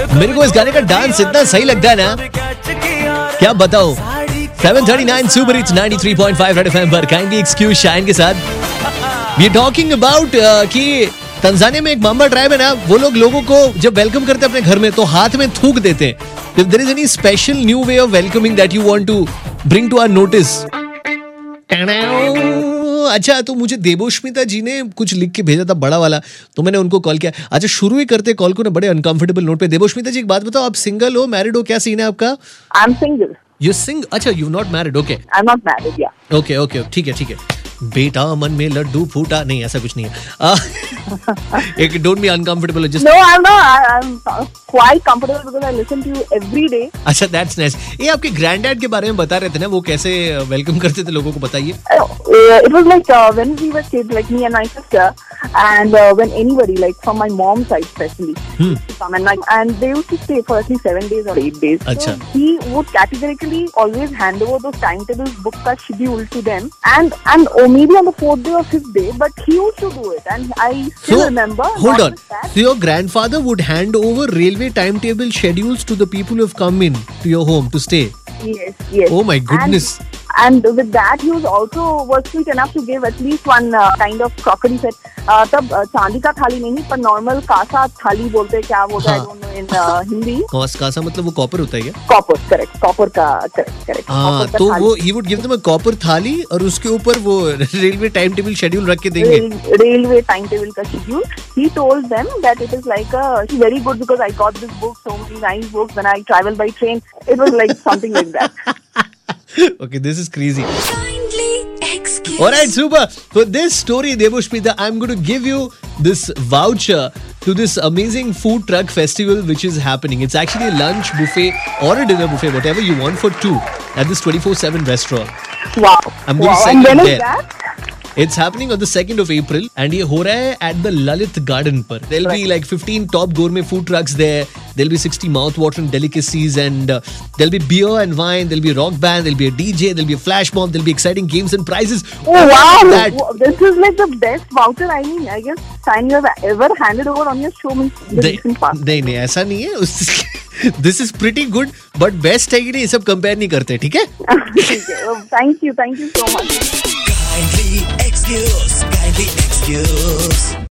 मेरे को इस गाने का डांस इतना सही लगता है ना, क्या बताओ। 7:39 सुपर हिट्स 93.5 रेड एफएम पर काइंडली एक्सक्यूज शाइन के साथ वी आर टॉकिंग अबाउट कि तंजानिया में एक मामा ट्राइब है ना, वो लोग लोगों को जब वेलकम करते हैं अपने घर में तो हाथ में थूक देते हैं. If there is any special new way of welcoming that you want to bring to our notice. अच्छा, तो मुझे देवोष्मिता जी ने कुछ लिख के भेजा था बड़ा वाला, तो मैंने उनको कॉल किया. अच्छा, शुरू ही करते कॉल को ना बड़े अनकंफर्टेबल नोट पे. देवोष्मिता जी एक बात बताओ, आप सिंगल हो, मैरिड हो, क्या सीन है आपका? I am single. You sing? अच्छा, you not married. Okay, I am not married. Yeah okay okay, ठीक है ठीक है. बेटा मन में लड्डू फूटा, नहीं ऐसा कुछ नहीं है. एक don't be uncomfortable. Just no, I am quite comfortable because I listen to you every day. अच्छा, दैट्स नाइस. ये आपके ग्रैंडडैड के बारे में बता रहे थे ना, वो कैसे वेलकम करते थे लोगों को, बताइए. It was like when we were kids, like me and my sister, and when anybody, like from my mom's side especially, used to come and they used to stay for at least 7 days or 8 days. Achha. So he would categorically always hand over those timetables, book ka schedule to them, and maybe on the 4th day or 5th day, but he used to do it, and I still remember. Hold on. So your grandfather would hand over railway timetable schedules to the people who have come in to your home to stay. Yes, yes. Oh my goodness. And with that, he was sweet enough to give at least one kind of crockery set. तब चांदी का थाली नहीं, पर normal Kasa थाली बोलते हैं, क्या बोलते हैं, I don't know in Hindi. Kasa मतलब वो कॉपर होता है क्या? Copper, correct. कॉपर का, करेक्ट. हाँ, तो वो he would give them a copper थाली और उसके ऊपर वो रेलवे टाइम टेबल शेड्यूल रख के देंगे. रेलवे टाइम टेबल का schedule. He told them that it is like very good because I got this book, so many nice books when I travel by train. It was like something like that. Okay, this is crazy. Alright, super. For this story, Devoshmita, I'm going to give you this voucher to this amazing food truck festival which is happening. It's actually a lunch buffet or a dinner buffet, whatever you want, for two at this 24/7 restaurant. Wow. I'm going to And send when you is there. that? It's happening on the 2nd of April and ये हो रहा है at the Lalit Garden पर. There'll be like 15 top gourmet food trucks there. There'll be 60 mouth-watering delicacies and there'll be beer and wine. There'll be a rock band. There'll be a DJ. There'll be a flash mob. There'll be exciting games and prizes. Oh wow! That. This is like the best voucher. I mean, I guess Shine you have ever handed over on your show. नहीं ऐसा नहीं है. This is pretty good, but best है कि नहीं, ये सब compare नहीं करते, ठीक है? Thank you so much. Kindly excuse.